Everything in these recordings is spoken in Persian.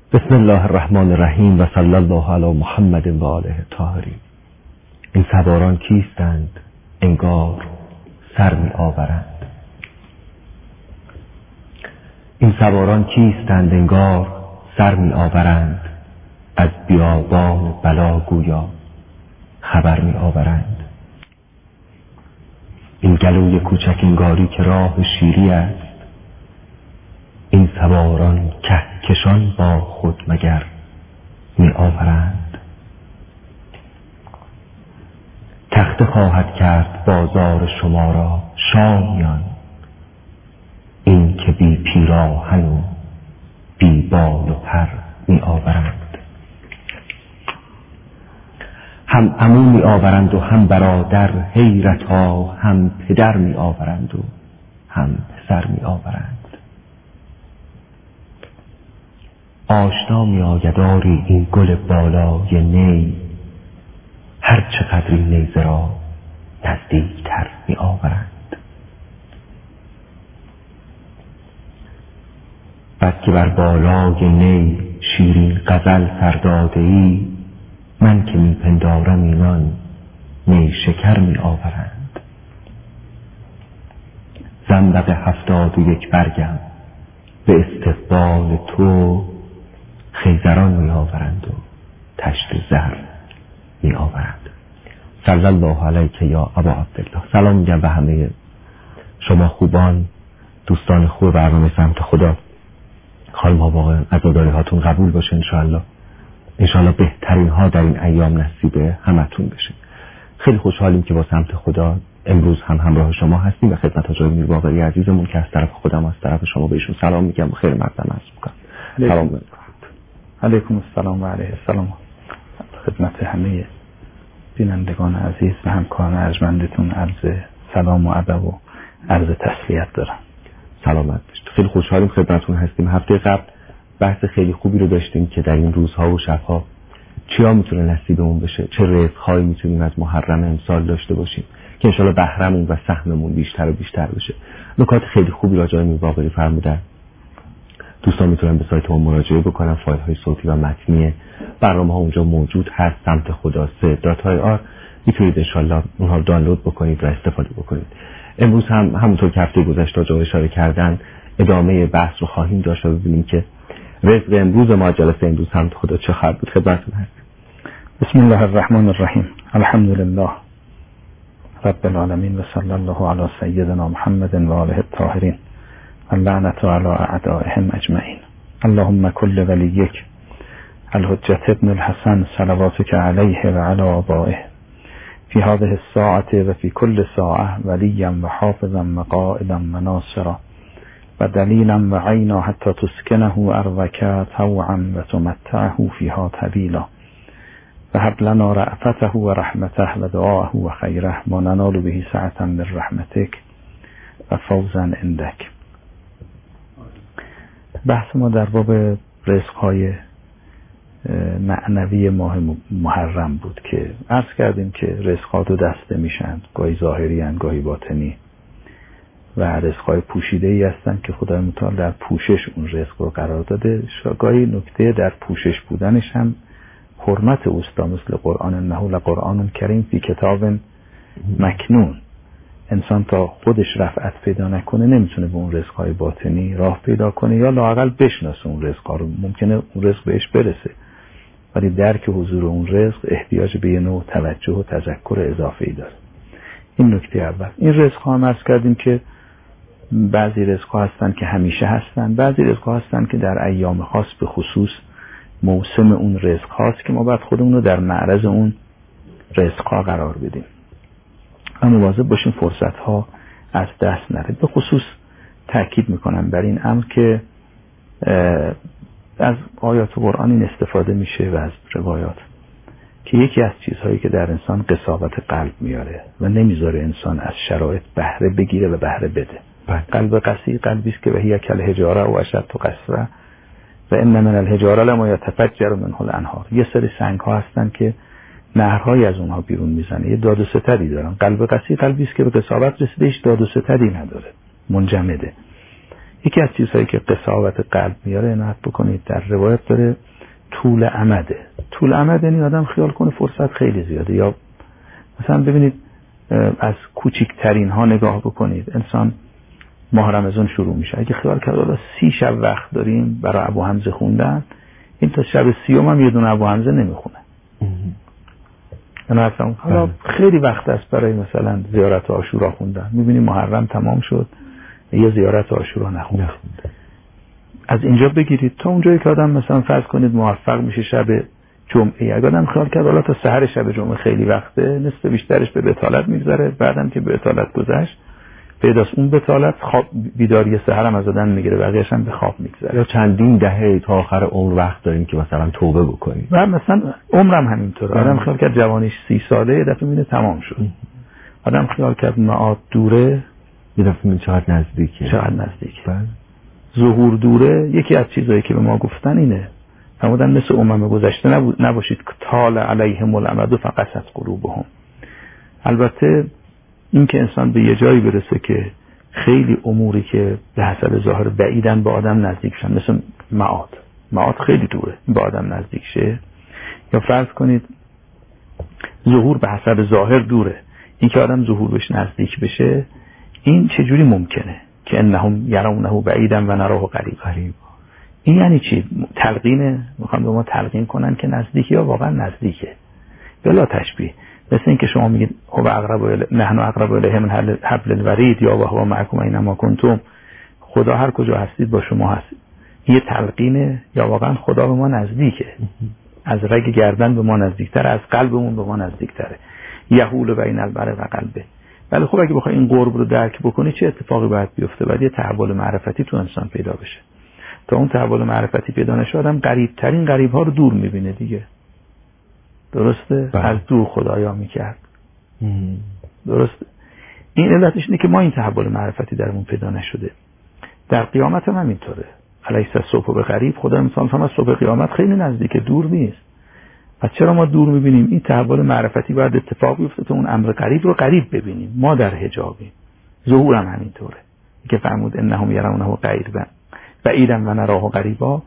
بسم الله الرحمن الرحیم و صلی الله علی محمد و آله الطاهرین. این سواران کیستند انگار سر می آورند. این سواران کیستند انگار سر می آورند، از بیابان بلا گویا خبر می آورند. این گلوی کوچک انگاری که راه شیری است، این سواران کهکشان با خود مگر می آورند. تخته خواهد کرد بازار شما را شامیان، این که بی پیراهن و بی بال و پر می آورند. هم عمو می آورند و هم برادر، حیرتا هم پدر می آورند و هم پسر می آورند. آشنا می آید آری این گل بالای نی، هر چقدر این نیزه را نزدیکتر می آورند. بعد که بر بالای نی شیرین غزل سرداده ای، من که می پندارم اینان نی شکر می آورند. زنبق 71 برگم به استقبال تو، خیزران می آورند و تشت زر می آورند. صلی الله علیک یا ابا عبدالله. سلام میگم به همه شما خوبان، دوستان خوب برنامه سمت خدا. خانم ها واقعا عزاداری هاتون قبول باشه انشالله بهترین ها در این ایام نصیب همتون بشه. خیلی خوشحالیم که با سمت خدا امروز هم همراه شما هستیم و خدمت حاجی میر باقری عزیزمون که از طرف خودم از طرف شما به ایشون سلام میگم و خیر مقدم عرض میکنم. سلام علیکم السلام و علیه السلام. خدمت همه بینندگان عزیز و همکاران ارجمندتون عرض سلام و ادب و عرض تسلیت دارم. سلامت باشید. خیلی خوشحالیم خدمتتون هستیم. هفته قبل بحث خیلی خوبی رو داشتیم که در این روزها و شبها چیا میتونه نصیبمون بشه، چه رزق‌هایی میتونیم از محرم امسال داشته باشیم که انشالله بهرمون و سهممون بیشتر و بیشتر بشه. نکات خیلی خوبی راجع به میر باقری فرمودن. دوستان میتونن به سایت ما مراجعه بکنن. فایل های صوتی و متنی برنامه ها اونجا موجود هست. سمت خدا .ir میتونید انشالله اونها رو دانلود بکنید و استفاده بکنید. امروز هم همونطور که هفته گذشته جا اشاره کردن ادامه بحث رو خواهیم داشت و ببینیم که رزق امروز ما جلسه امروز سمت خدا چه خواهد بود. خدمتتون هست. بسم الله الرحمن الرحیم. الحمد لله رب العالمین و صلی الله علی سیدنا محمد و آله الطاهرین. اللعنت علی اعدائهم اجمعین. اللهم کل ولیک الحجة ابن الحسن صلواتك علیه و علی آبائه فی هذه الساعة و فی کل ساعة ولیا و حافظا و قائدا و ناصرا و دلیلا و عینا حتی تسکنه ارضک طوعا و تمتعه فیها طویلا و هب لنا رأفته و رحمته و دعاه و خیره ما ننال به سعة من رحمتک و فوزا عندک. بحث ما در باب رزق‌های معنوی ماه محرم بود که عرض کردیم که رزق‌ها دو دسته میشن، گاهی ظاهری هستند گاهی باطنی و رزق‌های پوشیده‌ای هستند که خدای متعال در پوشش اون رزق رو قرار داده. گاهی نکته در پوشش بودنش هم حرمت اوستا، مثل قرآن انه لقرآن کریم فی کتاب مکنون. انسان تا خودش رفعت پیدا نکنه نمیتونه به اون رزق‌های باطنی راه پیدا کنه یا لااقل بشناسه اون رزق‌ها رو. ممکنه اون رزق بهش برسه ولی درک حضور اون رزق احتیاج به یه نوع توجه و تذکر اضافه‌ای داره. این نکته اول. این رزق‌ها هم عرض کردیم که بعضی رزق‌ها هستن که همیشه هستن، بعضی رزق‌ها هستن که در ایام خاص به خصوص موسم اون رزق هاست که ما باید خودمون رو در معرض اون رزق‌ها قرار بدیم و مواظب باشیم فرصت ها از دست نره. به خصوص تأکید میکنم بر این امر که از آیات قرآن این استفاده میشه و از روایات که یکی از چیزهایی که در انسان قساوت قلب میاره و نمیذاره انسان از شرایط بهره بگیره و بهره بده. قلب قسی قلبی است که وهی کالحجاره و اشد قسوه و ان من الحجاره لما یتفجر منه الانهار. یه سری سنگ ها هستن که نهرهایی از اونها بیرون میزنه، یه داد و ستدی دارن. قلب قسی قلبی است که به قساوت رسیده، هیچ داد و ستدی نداره، منجمده. یکی از چیزهایی که قساوت قلب میاره عنایت بکنید، در روایت داره طول امده. طول امد یعنی آدم خیال کنه فرصت خیلی زیاده. یا مثلا ببینید از کوچکترین ها نگاه بکنید، انسان ماه رمضان شروع میشه، اگه خیال کرد حالا 30 شب وقت داریم برای ابو حمزه خوندن، این تا شب 30 هم یه دونه ابو حمزه نمیخونه. حالا خیلی وقت است برای مثلا زیارت عاشورا خوندن، میبینیم محرم تمام شد یه زیارت عاشورا نخونده. از اینجا بگیرید تا اونجایی که آدم مثلا فرض کنید موفق میشه شب جمعه، اگه آدم خیال کرد حالا تا سحر شب جمعه خیلی وقته، نصف بیشترش به بطالت میگذره، بعدم که به بطالت گذشت پیداست اون بطالت خواب بیداری سحر هم از آدم میگیره، بقیه‌اش هم به خواب میگذره. یا چندین دهه تا آخر عمر وقت داریم که مثلا توبه بکنیم. و مثلا عمرم همینطوره، آدم خیال کرد جوانیش 30 ساله، یه دفعه میبینه تمام شد. آدم خیال کرد معاد دوره، یه دفعه میبینه چقدر نزدیکه. ظهور دوره. یکی از چیزایی که به ما گفتن اینه، فرمودن مثل امم گذشته نباشید که طال علیهم الامد فقست قلوبهم. البته این که انسان به یه جایی برسه که خیلی اموری که به حسب ظاهر بعیدن با آدم نزدیک شن، مثل معاد خیلی دوره با آدم نزدیک شه، یا فرض کنید ظهور به حسب ظاهر دوره، این که آدم ظهور بهش نزدیک بشه، این چجوری ممکنه که انهم یرونه بعیدا و نراه قریب؟ این یعنی چی؟ تلقینه، میخوام به ما تلقین کنن که نزدیکی یا واقعا نزدیکه، بلا تشبیه. مثل این که شما میگید نحن اقرب الیه من حبل الورید، یا هو معکم اینما کنتم، خدا هر کجا هستید با شما هست. یه تلقینه یا واقعا خدا به ما نزدیکه، از رگ گردن به ما نزدیکتره، از قلبمون به ما نزدیکتره. یحول بین المرء و قلبه. ولی خب اگه بخوای این قرب رو درک بکنی چه اتفاقی باید بیفته؟ باید یه تحول معرفتی تو انسان پیدا بشه. تا اون تحول معرفتی پیدا نشه آدم قریبترین قریب ها رو دور میبینه دیگه. درسته؟ از دور خدایا میکرد. درسته؟ این علتش اینه که ما این تحول معرفتی درمون پیدا نشده. در قیامت هم همینطوره. الیس الصبح بقریب، خدا مثلا فرمود صبح قیامت خیلی نزدیکه، دور نیست. پس چرا ما دور میبینیم؟ این تحول معرفتی باید اتفاق بیفته تا اون امر قریب رو قریب ببینیم. ما در حجابیم. ظهور هم همینطوره که فرمود انهم یرونه بعیدا و نراه قریبا.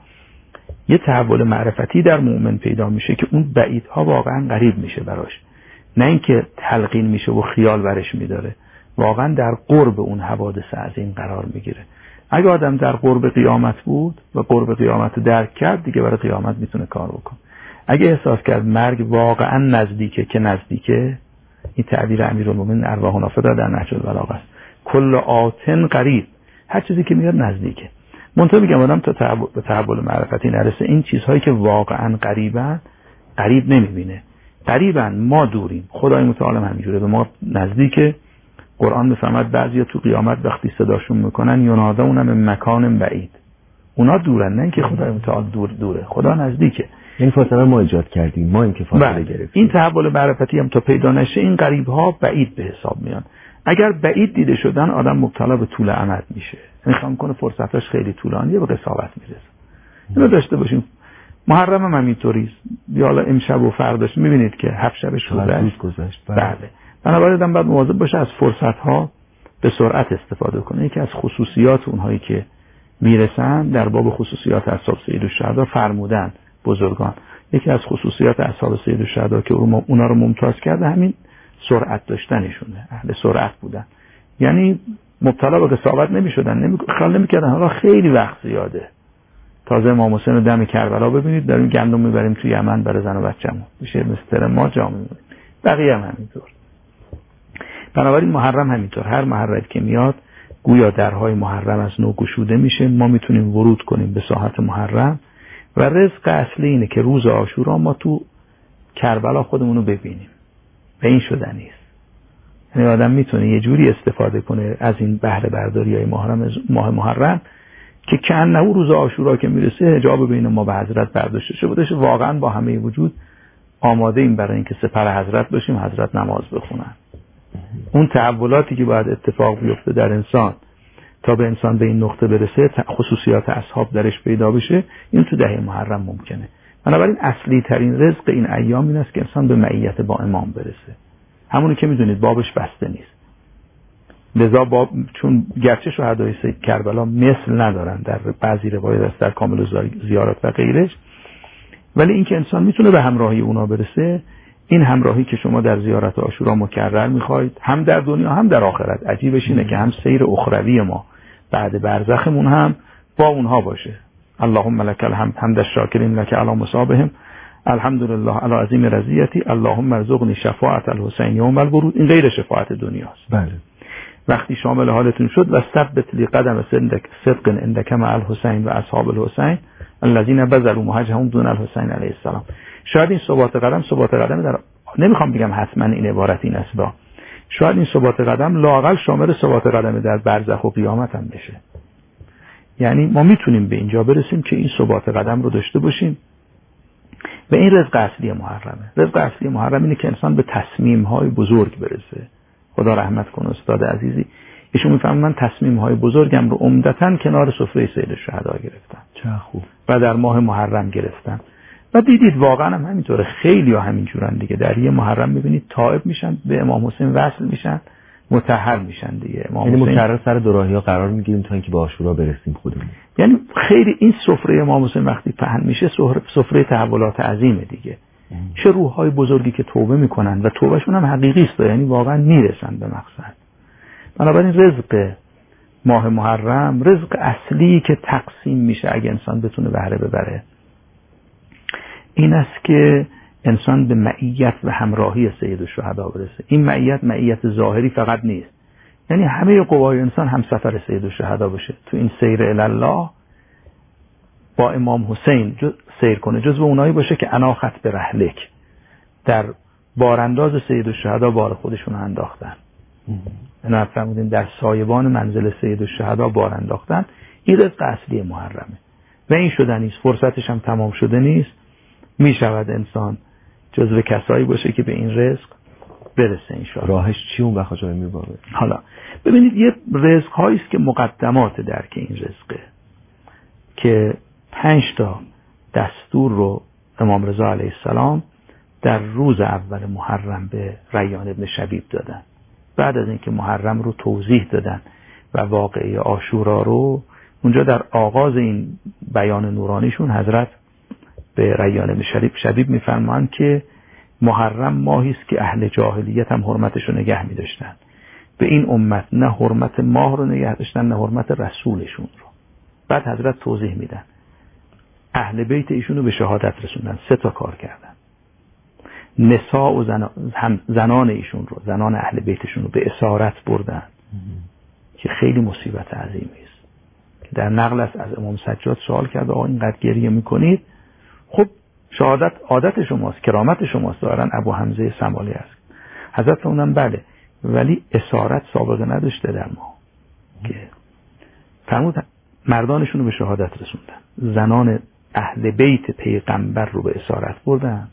یه تحول معرفتی در مؤمن پیدا میشه که اون بعیدها واقعا قریب میشه براش، نه اینکه تلقین میشه و خیال برش میداره، واقعا در قرب اون حوادث عظیم قرار میگیره. اگه آدم در قرب قیامت بود و قرب قیامت درک کرد، دیگه برای قیامت میتونه کار بکنه. اگه احساس کرد مرگ واقعا نزدیکه که نزدیکه، این تعبیر امیرالمومنین ارواح نافذه در نهج البلاغه است، کل آتن قریب، هر چیزی که میاد نزدیکه. منتها میگم آدم تا به تحول معرفتی نرسه، این چیزهایی که واقعا قریبن قریب نمیبینه. قریبن، ما دوریم، خدای متعال همینجوره به ما نزدیکه. قرآن میفهمد بعضیا تو قیامت وقتی صداشون میکنن ینادون من مکان بعید، اونا دورن، نه اینکه خدای متعال دوره، خدا نزدیکه. این فاصله ما ایجاد کردیم، ما این که فاصله گرفتیم. این تحول معرفتی هم تا پیدا نشه این قریب ها بعید به حساب میان. اگر بعید دیده شدن آدم مبتلا به طول امد میشه، میخوام کنه فرصتاش خیلی طولانیه، به قساوت میرسه. اینو داشته باشیم. محرم هم همینطوریه. حالا امشب و فرداش میبینید که 7 شبش گذشت. بله. بنابراین آدم باید مواظب باشه از فرصت ها به سرعت استفاده کنه. یکی از خصوصیات اونهایی که میرسن در باب خصوصیات اصحاب سید الشهدا فرمودن بزرگان، یکی از خصوصیات اصحاب سید الشهدا که اونا رو ممتاز کرده همین سرعت داشتنشونه، اهل سرعت بودن. یعنی مبتلا به قساوت نمیشدن، خیال نمیکردن حالا خیلی وقت زیاده، تازه امام حسین رو دم کربلا ببینید داریم گندم میبریم توی یمن برای زن و بچه‌مون، میشه مستر ما جا میبریم، بقیه هم همینطور. بنابراین محرم همینطور، هر محرم که میاد گویا درهای محرم از نو گشوده میشه، ما میتونیم ورود کنیم به ساحت محرم و رزق اصلی اینه که روز عاشورا ما تو کربلا خودمون رو ببینیم. به این شدنی است. یعنی آدم میتونه یه جوری استفاده کنه از این بهره برداری‌های ماه محرم که کأنه روز عاشورا که میرسه حجاب بین ما و حضرت برداشته شده، واقعا با همه وجود آماده ایم برای اینکه سپر حضرت باشیم، حضرت نماز بخونن. اون تحولاتی که باید اتفاق بیفته در انسان تا به انسان به این نقطه برسه، خصوصیات اصحاب درش پیدا بشه، این تو دهه محرم ممکنه. بنابراین اصلی ترین رزق این ایام این است که انسان به معیت با امام برسه. همونی که میدونید بابش بسته نیست. لذا چون گرچه شهدای کربلا مثل ندارن در بعضی روایات است در کامل زیارت و غیرش، ولی اینکه انسان میتونه به همراهی اونا برسه، این همراهی که شما در زیارت عاشورا مکرر میخواید هم در دنیا هم در آخرت، عجیبش اینه که هم سیر اخروی ما بعد برزخمون هم با اونها باشه. اللهم لك الحمد حمد الشاکرین لك علی مصابهم الحمدلله علی عظیم رضیتی اللهم ارزقنی شفاعت الحسین یوم الورود. این غیر شفاعت دنیاست. بله. وقتی شامل حالتون شد و ثبت لی قدم صدق عندک مع الحسین و اصحاب الحسین الذين بذلوا مهجهم دون الحسین علیه السلام. شاید این ثبات قدم در نمیخوام بگم حتما این عبارت این است، شاید این ثبات قدم لااقل شامل ثبات قدم در برزخ و قیامت هم بشه. یعنی ما میتونیم به اینجا برسیم که این ثبات قدم رو داشته باشیم و این رزق اصلی محرمه. رزق اصلی محرم اینه که انسان به تصمیم‌های بزرگ برسه. خدا رحمت کنه استاد عزیزی، ایشون میفهمن من تصمیم‌های بزرگم رو عمدتاً کنار سفره سید الشهدا گرفتم. چه خوب. و در ماه محرم گرفتم. و دیدید واقعا هم همینطوره، خیلی ها همینجورن دیگه. در یه محرم میبینید تائب میشن، به امام حسین وصل میشن، مطهر میشن دیگه. امام یعنی حسین مکرر سر دوراهی‌ها قرار میگیریم تا اینکه به عاشورا برسیم خودمون. یعنی خیلی این سفره امام حسین وقتی پهن میشه سفره تحولات عظیمه دیگه. چه روح‌های بزرگی که توبه میکنن و توبهشون هم حقیقی است، یعنی واقعا میرسن به مقصد. بنابراین رزق ماه محرم رزق اصلی که تقسیم میشه اگه انسان بتونه بهره ببره این است که انسان به معیت و همراهی سید الشهدا برسه. این معیت ظاهری فقط نیست، یعنی همه قوای انسان همسفر سید الشهدا بشه، تو این سیر الله با امام حسین سیر کنه، جزو اونایی باشه که اناخت به رحلک، در بارانداز سید الشهدا بار خودشون انداختن. اینا فرمودین در سایبان منزل سید الشهدا بار انداختن. این رزق اصلی محرمه و این شده نیست، فرصتش هم تمام شده نیست. می شود انسان جزو کسایی باشه که به این رزق برسه انشاءالله. راهش چی اون بخواهد میباره؟ حالا ببینید یه رزق هایی است که مقدمات درک این رزقه که 5 دستور رو امام رضا علیه السلام در روز اول محرم به ریان ابن شبیب دادن. بعد از اینکه محرم رو توضیح دادن و واقعه عاشورا رو، اونجا در آغاز این بیان نورانیشون حضرت به ریان ابن شبیب میفرمایند که محرم ماهی است که اهل جاهلیت هم حرمتش رو نگه می‌داشتن. به این امت نه حرمت ماه رو نگه داشتن نه حرمت رسولشون رو. بعد حضرت توضیح میدن اهل بیت ایشون رو به شهادت رسوندن، 3 کار کردن. نساء و زنان ایشون رو، زنان اهل بیتشون رو به اسارت بردن که خیلی مصیبت عظیمی است. که در نقل است از امام سجاد سوال کرد آقا اینقدر گریه میکنید، خب شهادت عادت شماست، کرامت شماست. دارن ابو حمزه سمالی است. حضرت فرمودن بله، ولی اسارت سابقه نداشته در ما. که فرمودن مردانشون رو به شهادت رسوندن، زنان اهل بیت پیغمبر رو به اسارت بردن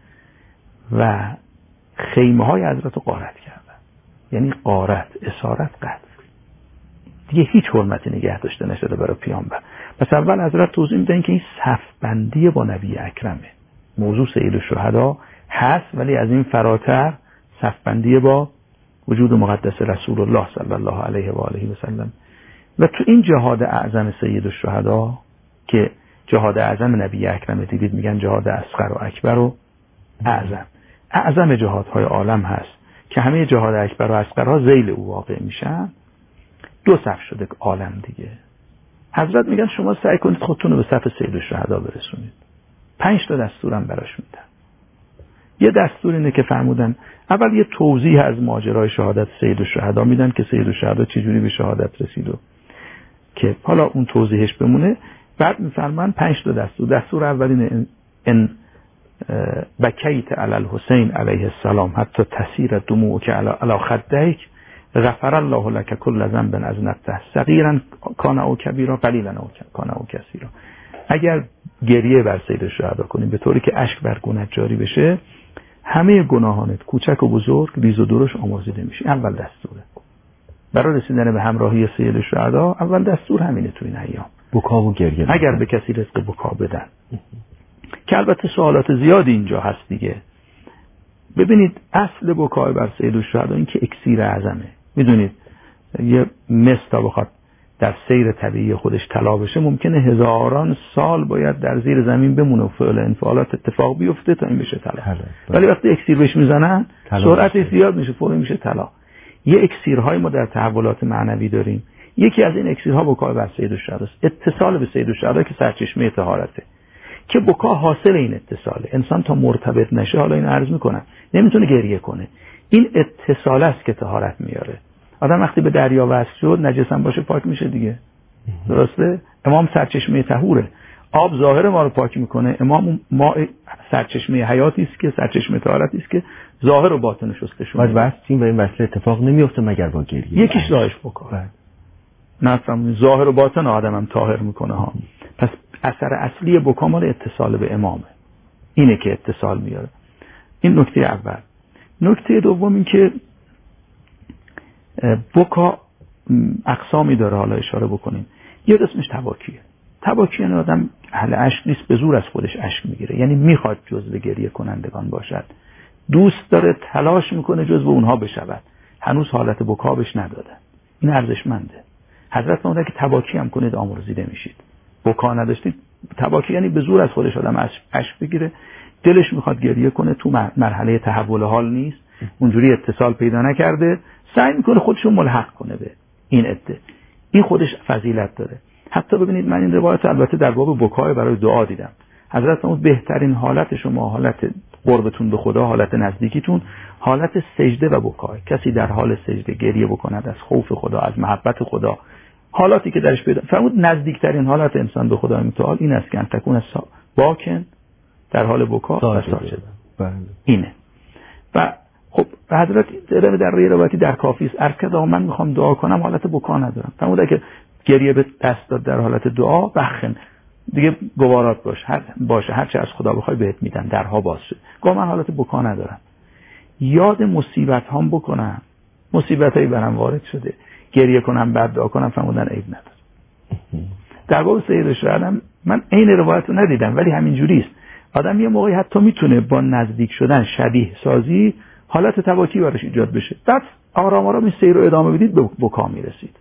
و خیمه های حضرت رو غارت کردن. یعنی غارت، اسارت، قتل، دیگه هیچ حرمتی نگه داشته نشده برای پیامبر. پس اول حضرت توضیح میدن که این صف بندی با نبی اکرمه. موضوع سید الشهدا هست ولی از این فراتر صف بندی با وجود مقدس رسول الله صلی الله علیه و آله و سلم. و تو این جهاد اعظم سید الشهدا که جهاد اعظم نبی اکرم، دیدید میگن جهاد اصغر و اکبر و اعظم جهادهای عالم هست که همه جهاد اکبر و اصغرها ذیل او واقع میشن. 2 صف شده عالم دیگه. حضرت میگن شما سعی کنید خودتون رو به صف سید الشهدا برسونید. 5 دستورم براش میدن. یه دستور اینه که فرمودن اول یه توضیح از ماجرای شهادت سید الشهدا میدن که سید الشهدا چجوری به شهادت رسید و که حالا اون توضیحش بمونه. بعد میفرمان 5 دستور. دستور اولین ان بکیت علی الحسین علیه السلام حتی تسیر دموعک علی خدیک غفر الله لك كل ذنب اذنبته صغیرا کان او کبیرا قلیلا او کان او کثیرا. اگر گریه بر سید الشهدا کنیم به طوری که اشک بر گونه‌ات جاری بشه، همه گناهانت کوچک و بزرگ ریز و درشت آمرزیده میشه. اول دستوره برای رسیدن به همراهی سید الشهدا. اول دستور همینه تو این ایام، بکا و گریه. اگر به کسی رزق بکا بدن، که البته سوالات زیادی اینجا هست دیگه. ببینید اصل بکای بر سید الشهدا این که اکسیر اعظمه. میدونید یه مس تا بخواد در سیر طبیعی خودش طلا بشه ممکنه هزاران سال باید در زیر زمین بمونه و فعل انفعالات اتفاق بیفته تا این بشه طلا. ولی وقتی اکسیر بهش میزنن سرعتش زیاد میشه، فوری میشه طلا. یه اکسیرهای ما در تحولات معنوی داریم. یکی از این اکسیرها بکا بر سید الشهدا است. اتصال به سید الشهدا که سرچشمه طهارته، که بکا حاصل این اتصاله. انسان تا مرتبط نشه، حالا این عرض میکنم، نمیتونه گریه کنه. این اتصال است که طهارت میاره. آدم وقتی به دریا وصل شد، نجس هم باشه پاک میشه دیگه. درسته؟ امام سرچشمه طهوره. آب ظاهر ما رو پاک میکنه. امام ما سرچشمه حیاتی است که سرچشمه طهارتی است که ظاهر و باطن شسته بعد واسطین و این وصله اتفاق نمیفته مگر با گریه. یکیش راهش بکا. نفهم ظاهر و باطن آدمم طاهر میکنه ها. پس اثر اصلی بکا مال اتصال به امامه. اینه که اتصال میاره. این نکته اول. نکته دوم این که بکا اقسامی داره، حالا اشاره بکنیم. یه قسمش تباکیه. تباکی یعنی آدم اهل اشک نیست، به زور از خودش اشک میگیره، یعنی میخواد جزو گریه کنندگان باشد، دوست داره تلاش میکنه جزو اونها بشود، هنوز حالت بکا بهش ندادن. این ارزشمنده. حضرت فرمودن که تباکی هم کنید آمرزیده میشید. بکا نداشتید، تباکی یعنی به زور از خودش آدم اشک بگیره، دلش میخواد گریه کنه، تو مرحله تحول حال نیست، اونجوری اتصال پیدا نکرده، سعی میکنه خودشو ملحق کنه به این عده. این خودش فضیلت داره. حتی ببینید من این روایت البته در باب بکای برای دعا دیدم. حضرت فرمود بهترین حالت شما حالت قربتون به خدا، حالت نزدیکیتون، حالت سجده و بکای. کسی در حال سجده گریه بکند از خوف خدا، از محبت خدا، حالاتی که درش پیدا فرمود نزدیکترین حالت انسان به خدای متعال این است که ان تکون باکن در حال بکا و ساجد. اینه. و خب حضرت در روایتی در کافی است ارکد من میخوام دعا کنم حالت بکا ندارم. فرمود که گریه به دست داد در حالت دعا بخن دیگه گوارات باشه هر چه از خدا بخوای بهت میدن، درها باز شد. گفت من حالت بکا ندارم، یاد مصیبت هام بکنم، مصیبتایی برام وارد شده، گریه کنم بعد دعا کنم. فرمودن عیب نداره. در باب سید الشهدا من عین روایت رو ندیدم ولی همین جوری است. آدم یه موقعی حتی میتونه با نزدیک شدن شبیه سازی حالت تباکی براش ایجاد بشه، بعد آرام آرام این سیر رو ادامه بدید به بکا میرسید.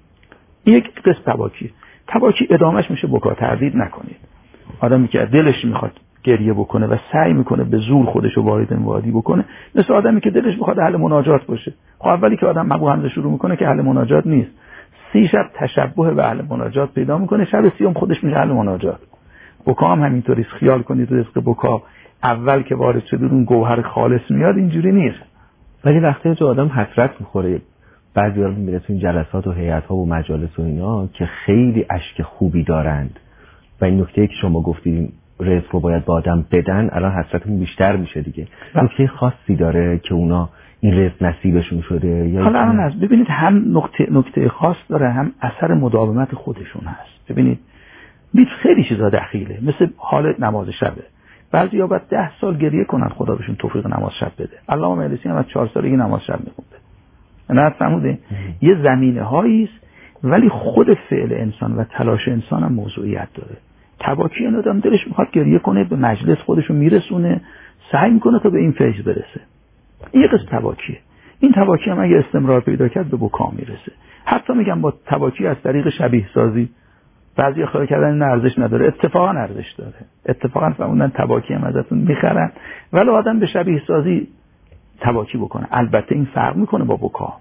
یک قسم تباکی ادامهش میشه بکا. تردید نکنید. آدمی که دلش میخواد گریه بکنه و سعی میکنه به زور خودش رو وارد این وادی بکنه، مثل آدمی که دلش میخواد اهل مناجات باشه. خب اولی که آدم ابو حمزه شروع میکنه که اهل مناجات نیست، 30 شب تشبه به اهل مناجات پیدا میکنه، شب 30 خودش میشه اهل مناجات. بکا هم همینطوری. خیال کنید رزق بکا اول که وارد شده اون گوهر خالص میاد، اینجوری نیست. ولی وقتی جو آدم حسرت میخوره، بعضی‌ها رو می‌بینه تو این جلسات و هیئت‌ها و مجالس و اینا که خیلی اشک خوبی دارند و این نکته‌ای که شما گفتید رزق رو باید با آدم بدن، الان حسرتمون بیشتر میشه دیگه. نکته خاصی داره که اونا این رزق نصیبشون شده یا حالا الان از ببینید هم نکته خاص داره، هم اثر مداومت خودشون هست. ببینید خیلی چیزا دخیله، مثل حال نماز شبه. بعضی‌ها بعد 10 سال گریه کنن خدا بهشون توفیق نماز شب بده. علامه مجلسی هم از 4 سالگی نماز شب می‌خونده. نه فهمیدین؟ یه زمینه هایی است ولی خود فعل انسان و تلاش انسان هم موضوعیت داره. تباکی این آدم دلش میخواد گریه کنه، به مجلس خودشو میرسونه، سعی میکنه تا به این فیض برسه. این قسم تباکیه. این تباکی هم اگه استمرار پیدا کرد به بکا میرسه. حتی میگم با تباکی از طریق شبیه سازی بعضی خیال کردن این ارزش نداره، اتفاقا ارزش داره. اتفاقا فهمیدن تباکی هم ازتون میخرن ولی آدم به شبیه سازی تباکی بکنه. البته این فرق میکنه با بکا.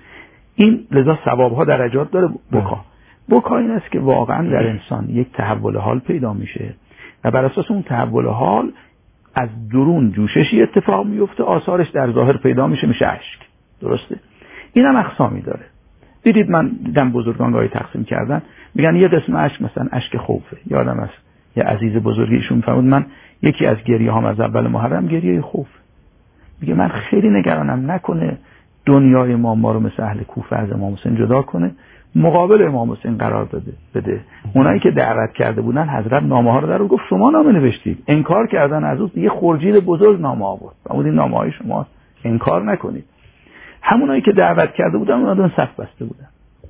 این لذا ثوابها درجات داره. بکا این است که واقعا در انسان یک تحول حال پیدا میشه و بر اساس اون تحول حال از درون جوششی اتفاق میفته، آثارش در ظاهر پیدا میشه اشک. درسته؟ این هم اقسامی داره. دیدید من دیدم بزرگان گاهی تقسیم کردن، میگن یه قسم اشک مثلا اشک خوفه. یادم است یه عزیز بزرگیشون فرمود من یکی از گریه هام از اول محرم گریه خوف. میگه من خیلی نگرانم نکنه دنیای ما رو مثل اهل کوفه از امام حسین جدا کنه، مقابل امام حسین قرار بده. اونایی که دعوت کرده بودن حضرت نامه ها رو در گفت شما نامه نوشتید، انکار کردن از اون یه خورجین بزرگ نامه آورد. فرمود این نامه های شما انکار نکنید. همونایی که دعوت کرده بودن اونا دون صف بسته بودن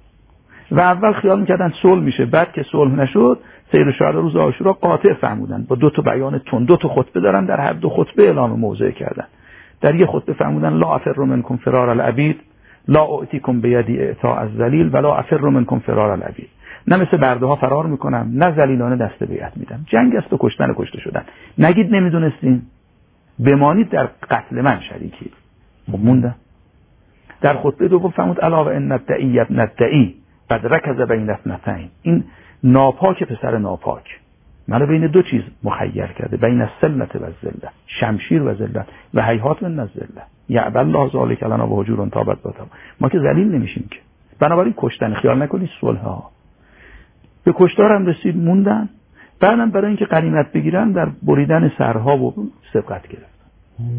و اول خیال میکردن صلح میشه، بعد که صلح نشد سید الشهدا روز عاشورا قاطع فرمودن، با 2 تا بیان تند 2 تا خطبه دارن، در هر 2 خطبه اعلام موضع کردن. در یه خطبه فرمودن لا افر منکم فرار العبید لا اعطیکم بیدی اعطاء الذلیل ولا افر منکم فرار العبید. نه مثل برده ها فرار میکنم، نه ذلیلانه دست بیعت میدم. جنگ است و کشتن و کشته شدن. نگید نمیدونستین، بمانید در قتل من شریکید. موندن. در خطبه دوم فرمود الا و ان الدعی ابن الدعی قد رکز بین اثنتین. این ناپاک پسر ناپاک منو بین دو چیز مخیر کرده، بین السلة و الذلة، شمشیر و ذلت و هیهات من الذلة. یعب الله ذلک لنا و هجور تابت بتا. ما که ذلیل نمیشیم که. بنابراین کشتن، خیال نکنید صلح ها. به کشتارم رسید، موندن. بعدم برای اینکه غنیمت بگیرن در بریدن سرها و سبقت گرفتن.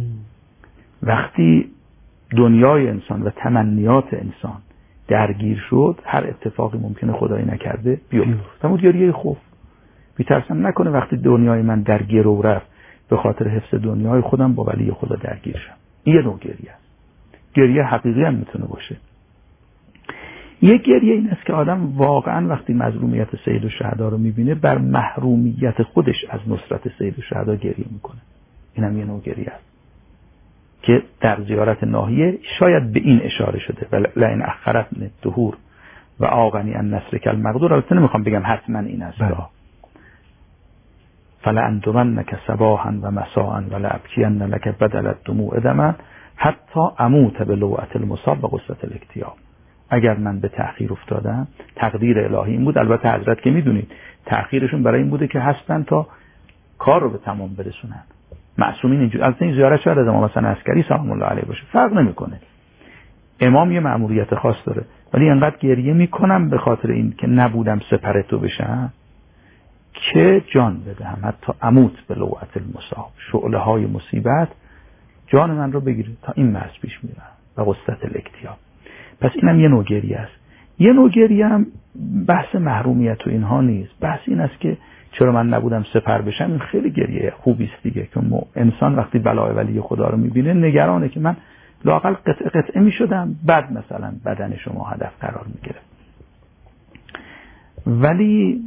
وقتی دنیای انسان و تمنیات انسان درگیر شد، هر اتفاقی ممکنه خدایی نکرده بیفته. فرمود گریه خوف. بی‌ترسم نکنه وقتی دنیای من در گرو رفت به خاطر حفظ دنیای خودم با ولی خدا درگیر شم. این یه نوع گریه است. گریه حقیقی هم میتونه باشه. یک گریه این است که آدم واقعا وقتی مظلومیت سید الشهدا رو میبینه بر محرومیت خودش از نصرت سید الشهدا گریه میکنه. این هم یه نوع گریه است که در زیارت ناحیه شاید به این اشاره شده و لئن اخرتنی الدهور و آغنی عن نصرک المقدور. البته نمیخوام بگم حتما این است، فلأنتمنک صباحا و مساء و لأبکین لک بدل الدموع دما حتی اموت بلوعة المصاب و غصة الاکتیاب. اگر من به تأخیر افتادم، تقدیر الهی این بود. البته حضرت که میدونید تأخیرشون برای این بوده که هستن تا کار رو به تمام برسونن. معصومین اینجوری. البته این زیارت شاید از امام حسن عسکری سلام الله علیه باشه، فرق نمیکنه. امام یه مأموریت خاص داره، ولی انقدر گریه میکنم به خاطر این که نبودم سپر تو بشم که جان بدهم، حتی اموت به لوعة المصاب، شعله های مصیبت جان من رو بگیره تا این مرز پیش میرم و غصة الاکتیاب. پس اینم یه نوع گریه است. یه نوع گریه هم بحث محرومیت و اینها نیست، بحث این است که چرا من نبودم سپر بشم. این خیلی گریه خوبی است دیگه، که انسان وقتی بلای ولی خدا رو میبینه نگرانه که من لااقل قطعه میشدم، بعد مثلا بدن شما هدف قرار میگرفت. ولی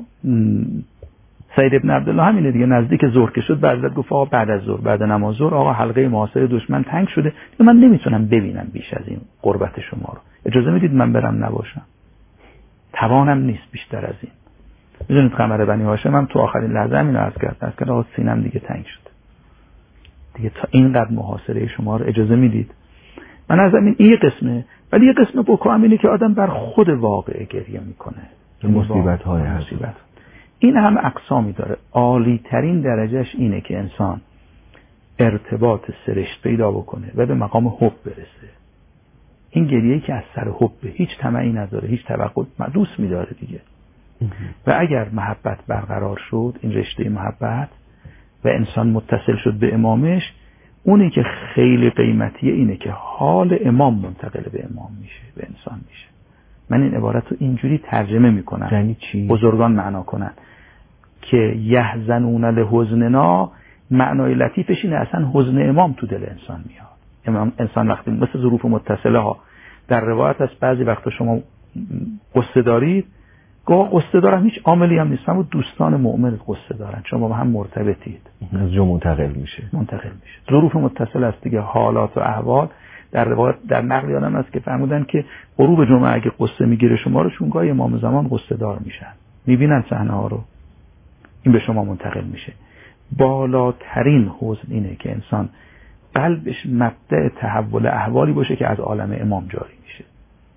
سید ابن عبدالله همینه دیگه، نزدیک ظهر که شد بعد گفت آقا بعد از ظهر، بعد نماز ظهر، آقا حلقه محاصره دشمن تنگ شده، من نمیتونم ببینم بیش از این قربت شما رو، اجازه میدید من برم نباشم؟ توانم نیست بیشتر از این. میدونید قمر بنی هاشم هم تو آخرین لحظه همین رو عرض کرد آقا سینم دیگه تنگ شد دیگه، تا اینقدر محاصره شما رو اجازه میدید؟ من از این یه قسمه، ولی یه قسم بکا هم اینه که آدم بر خود واقعه گریه میکنه، مصیبت‌های مصیبت. این هم اقسامی داره. عالی ترین درجهش اینه که انسان ارتباط سرشت پیدا بکنه و به مقام حب برسه. این گریه‌ای که از سر حب، هیچ طمعی نداره، هیچ توقع، دوست می‌داره دیگه. و اگر محبت برقرار شد، این رشته محبت، و انسان متصل شد به امامش، اونی که خیلی قیمتیه اینه که حال امام منتقل به امام میشه، به انسان میشه. من این عبارت رو اینجوری ترجمه میکنم، یعنی چی؟ بزرگان معنا کنن که یحزنون لحزننا، معنای لطیفش اینه اصلا حزن امام تو دل انسان میاد. امام انسان وقتی مثل ظروف متصله ها، در روایت از بعضی وقتا شما قصه دارید، گاه قصه دارم هیچ عاملی هم نیست، اما دوستان مؤمن قصه دارن، شما با هم مرتبطید، از جو منتقل میشه. ظروف متصل است دیگه، حالات و احوال. در روایت در نقل یادم است که فرمودن که غروب جمعه اگه قصه میگیره شما رو، چون گاه امام زمان قصه دار میشن، میبینن صحنه ها رو، این به شما منتقل میشه. بالاترین حزن اینه که انسان قلبش مبدأ تحول احوالی باشه که از عالم امام جاری میشه،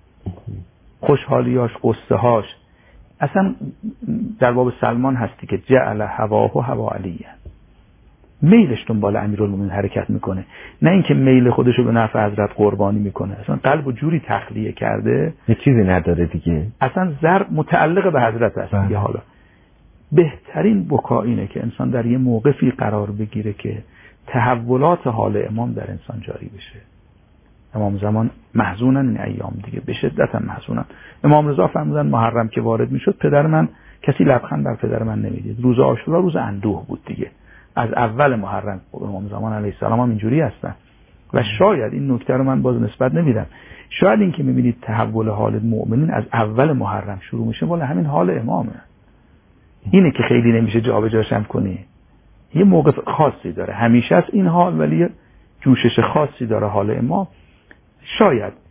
خوشحالیاش، قصه هاش. اصلا در باب سلمان هستی که جعل هواه و هوا علیه، میلش دنبال امیرالمومنین حرکت میکنه، نه اینکه میل خودشو به نفع حضرت قربانی میکنه. اصلا قلبو جوری تخلیه کرده یه چیزی نداره دیگه، اصلا متعلق به حضرت است دیگه. حالا بهترین بکا اینه که انسان در یه موقفی قرار بگیره که تحولات حال امام در انسان جاری بشه. امام زمان محزونن این ایام دیگه، به شدت هم محزونن. امام رضا فرمودن محرم که وارد میشد، پدر من کسی لبخند بر پدر من نمیدید. روز عاشورا روز اندوه بود دیگه، از اول محرم. امام زمان علیه السلام هم اینجوری هستن. و شاید این نکته رو من باز نسبت نمیدم، شاید این که میبینید تحول حال مؤمنین از اول محرم شروع میشه، والا همین حال امامه. اینه که خیلی نمیشه جابجاش هم کنی، یه موقف خاصی داره، همیشه از این حال، ولی جوشش خاصی داره حال امام.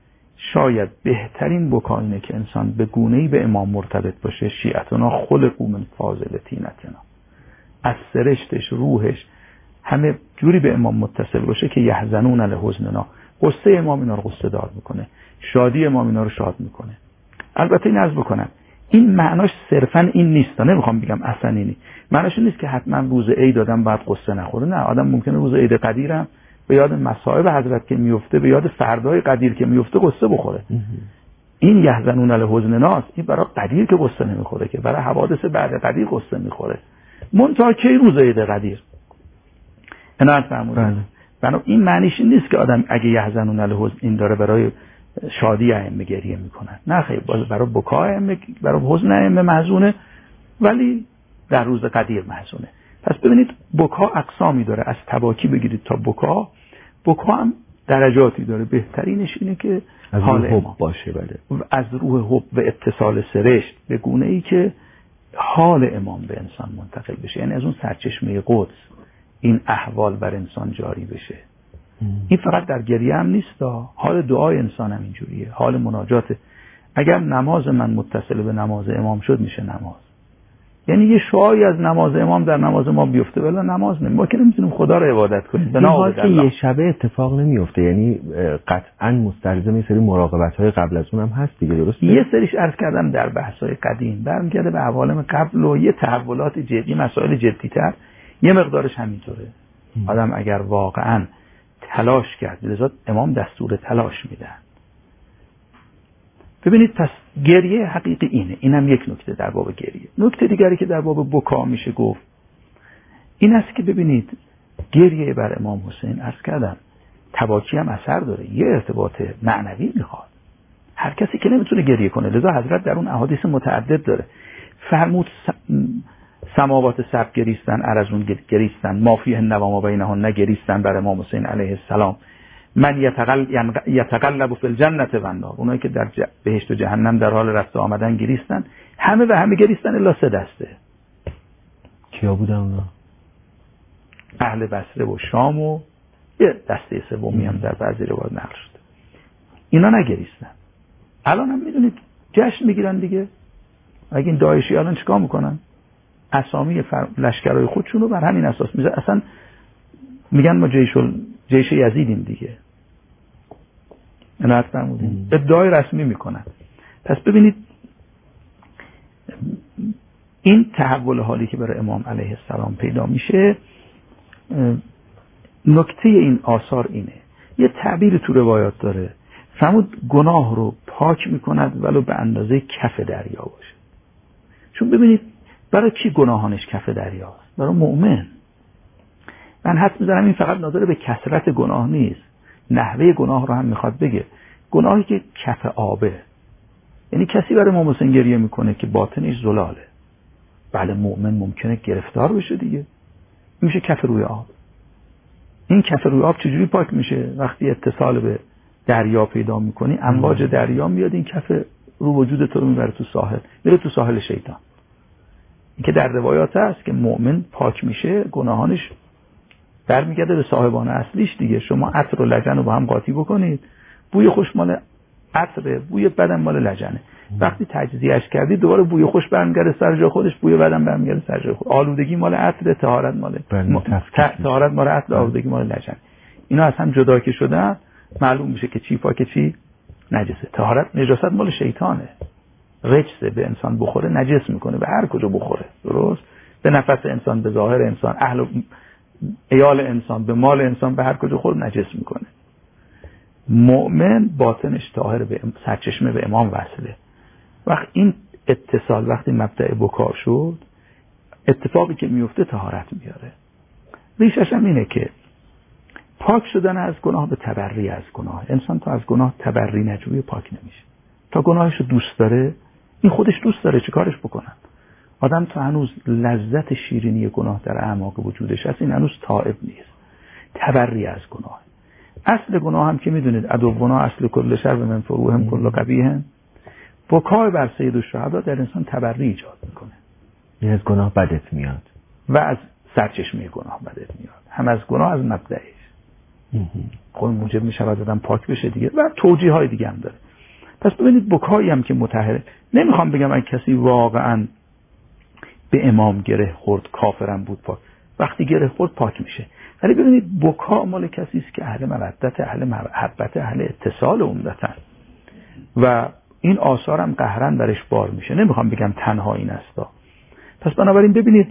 شاید بهترین بکا اینه که انسان به گونه‌ای به امام مرتبط باشه. شیعتنا خلقوا من فاضل طینتنا، از سرشتش، روحش همه جوری به امام متصل باشه که یحزنون لحزننا، قصه امام اینا رو قصه دار میکنه، شادی امام اینا رو شاد میکنه. البته این عرض بکنم این معناش صرفا این نیست، نمیخوام بگم اصلا اینی معناش این نیست که حتما روز عید آدم باید قصه نخوره. نه، آدم ممکنه روز عید قدیرم به یاد مصائب حضرت که میفته، به یاد فردای قدیر که میفته قصه بخوره. این یحزنون لحزننا، این برای قدیر که قصه نمیخوره، که برای حوادث بعد قدیر قصه میخوره. منتها کی روز عید قدیر عنایت فرمودید. بنابراین این معنیش این نیست که آدم اگه یحزنون لحزن این داره برای شادی ائمه گریه میکنن. نه خیر، برای بکا ائمه، برای حزن ائمه محزونه، ولی در روز قدیر محزونه. پس ببینید بکا اقسامی داره، از تباکی بگیرید تا بکا. بکا هم درجاتی داره. بهترینش اینه که از حال روح امام حب باشه. بله، از روح حب و اتصال سرشت به گونه ای که حال امام به انسان منتقل بشه، یعنی از اون سرچشمه قدس این احوال بر انسان جاری بشه. این فقط در گریه هم نیست، حال دعای انسان هم اینجوریه، حال مناجاته. اگر نماز من متصل به نماز امام شد میشه نماز. یعنی یه شعایی از نماز امام در نماز ما بیفته، ولی نماز نمی، ما که نمیتونیم خدا رو عبادت کنیم. این حال که یه شبه اتفاق نمیفته، یعنی قطعا مستلزم یه سری مراقبت‌های قبل از اون هم هست دیگه، درسته؟ یه سریش عرض کردم در بحث‌های قدیم، برمیگرده به عوالم قبل و یه تحولات جدی، مسائل جدی‌تر، یه مقدارش همینطوره. آدم اگر واقعاً تلاش کرد، لذا امام دستور تلاش میدن. ببینید پس گریه حقیقی اینه. اینم یک نکته در باب گریه. نکته دیگری که در باب بکا میشه گفت این است که ببینید گریه بر امام حسین، عرض کردم تباکی هم اثر داره، یه ارتباط معنوی میخواد. هر کسی که نمیتونه گریه کنه، لذا حضرت در اون احادیث متعدد داره فرمود سماوات سبع گریستن، ارزون گریستن، ما فیه النوا ما بینهن نگریستن بر امام حسین علیه السلام. من یتقلب فی الجنة و النار، اونایی که در بهشت و جهنم در حال رفت آمدن گریستن، همه و همه گریستن الا 3 دسته. کیا بودن اونا؟ اهل بصره و شام و یه دسته سومی هم در بعضی روایات نقل شده. اینا نگریستن. الان هم میدونید جشن میگیرن دیگه. اگه این داعشی الان چیکار میکنن؟ اسامی لشکرهای خودشون رو بر همین اساس میذارن. اصلا میگن ما جیش یزیدیم دیگه. عنایت فرمودین. ادعای رسمی میکنن. پس ببینید این تحول حالی که برای امام علیه السلام پیدا میشه، نکته این آثار اینه. یه تعبیر تو روایات داره، فرمود گناه رو پاک میکند ولو به اندازه کف دریا باشه. چون ببینید برای کی گناهانش کف دریاست؟ برای مؤمن. من حد می‌ذارم این فقط ناظر به کثرت گناه نیست، نحوه گناه رو هم میخواد بگه. گناهی که کف آبه، یعنی کسی برای امام حسین گریه میکنه که باطنش زلاله، بله مؤمن ممکنه گرفتار بشه دیگه، میشه کف روی آب. این کف روی آب چجوری پاک میشه؟ وقتی اتصال به دریا پیدا میکنی، امواج دریا میاد این کف رو وجود تو رو میبره تو ساحل، میره تو ساحل شیطان. این که در روایات هست که مؤمن پاک میشه، گناهانش برمیگرده به صاحبان اصلیش دیگه. شما عطر و لجن رو با هم قاطی بکنید، بوی خوش مال عطره، بوی بدن مال لجنه. وقتی تجزیهش کردید دوباره بوی خوش برمیگرده سر جای خودش، بوی بدن برمیگرده سر جای خودش. آلودگی مال عطر، طهارت مال طهارت مال عطر، آلودگی مال لجن. اینا از هم جدا که شدن معلوم میشه که چی پاکه چی نجسه. طهارت، نجاست مال شیطانه، رجسه، به انسان بخوره نجس میکنه، به هر کجا بخوره، درست؟ به نفس انسان، به ظاهر انسان، اهل ایال انسان، به مال انسان، به هر کجا خورد نجس میکنه. مؤمن باطنش طاهر، به سرچشمه به امام وصله. وقت این اتصال وقتی مبدأ بکا شد، اتفاقی که میفته طهارت میاره. ریشش هم اینه که پاک شدن از گناه به تبری از گناه. انسان تا از گناه تبری نجوی پاک نمیشه. تا گناهش رو دوست داره، این خودش دوست داره، چه کارش بکنن؟ آدم تا هنوز لذت شیرینی گناه در اعماق وجودش هست، این هنوز تائب نیست. تبری از گناه. اصل گناه هم که میدونید عدو گناه اصل کل شر من فروهم کل قبیه. بکای بر سید الشهدا در انسان تبری ایجاد میکنه. این از گناه بدت میاد و از سرچشمه گناه بدت میاد. هم از گناه، از مبدأش. خب موجب میشه آدم پاک بشه دیگه. و توجیه های دیگه هم داره. پس ببینید بکایی هم که مطهره. نمیخوام بگم اگه کسی واقعا به امام گره خورد کافرم بود پاک، وقتی گره خورد پاک میشه. ولی ببینید بکا مال کسی است که اهل مودت، اهل محبت، اهل اتصال عمدتاً و این آثار هم قهرن برش بار میشه. نمیخوام بگم تنها این استا. پس بنابراین ببینید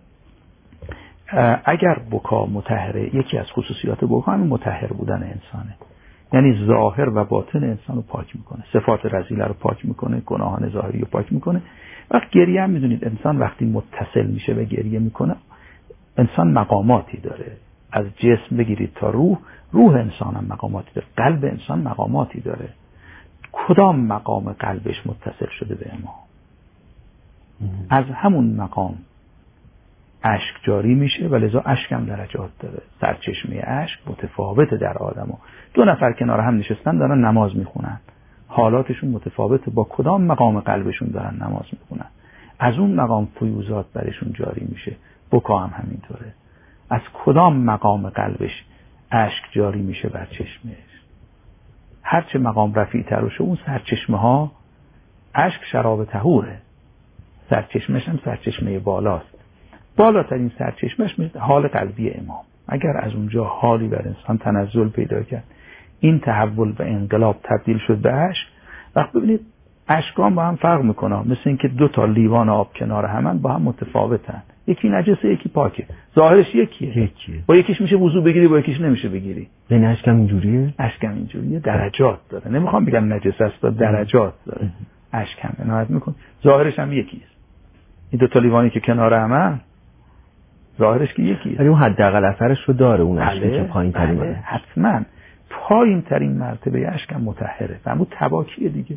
اگر بکا مطهره، یکی از خصوصیات بکا همین مطهر بودن انسانه، یعنی ظاهر و باطن انسان رو پاک میکنه، صفات رذیله رو پاک میکنه، گناهان ظاهری رو پاک میکنه. وقت گریه هم میدونید انسان وقتی متصل میشه و گریه میکنه، انسان مقاماتی داره، از جسم بگیرید تا روح انسان هم مقاماتی داره، قلب انسان مقاماتی داره. کدام مقام قلبش متصل شده به امام؟ از همون مقام اشک جاری میشه و لذا اشک هم درجات داره. سرچشمه اشک متفاوته در آدم‌ها. دو نفر کنار هم نشستن دارن نماز میخونن، حالاتشون متفاوته، با کدام مقام قلبشون دارن نماز میخونن. از اون مقام فیوزات برشون جاری میشه. بکا هم همینطوره، از کدام مقام قلبش اشک جاری میشه بر چشمش. هرچه مقام رفیع تر باشه اون سرچشمه ها، اشک شراب طهوره، سرچشمش هم سرچشمه بالاست. بالاترین سرچشمش حال قلبی امام. اگر از اونجا حالی بر انسان تنزل پیدا کرد، این تحول و انقلاب تبدیل شد به اشک، وقت ببینید اشکان با هم فرق میکنه. مثل اینکه دو تا لیوان آب کنار همن با هم متفاوتن، یکی نجسه یکی پاکه، ظاهرش یکیه. با یکیش میشه وضو بگیری، با یکیش نمیشه بگیری. یعنی اشکم اینجوریه؟ اشکم اینجوریه، درجات داره. نمیخوام بگم نجس است، درجات داره. اشکم عنایت میکن، ظاهرش هم یکیست. این دو تا لیوانی که کنار همن ظاهرش که یکیه، ولی اون حداقل اثرش رو داره. اون اشکی که پایین‌ترین حتما پایین‌ترین مرتبه اشکم مطهره، همون تباکیه دیگه.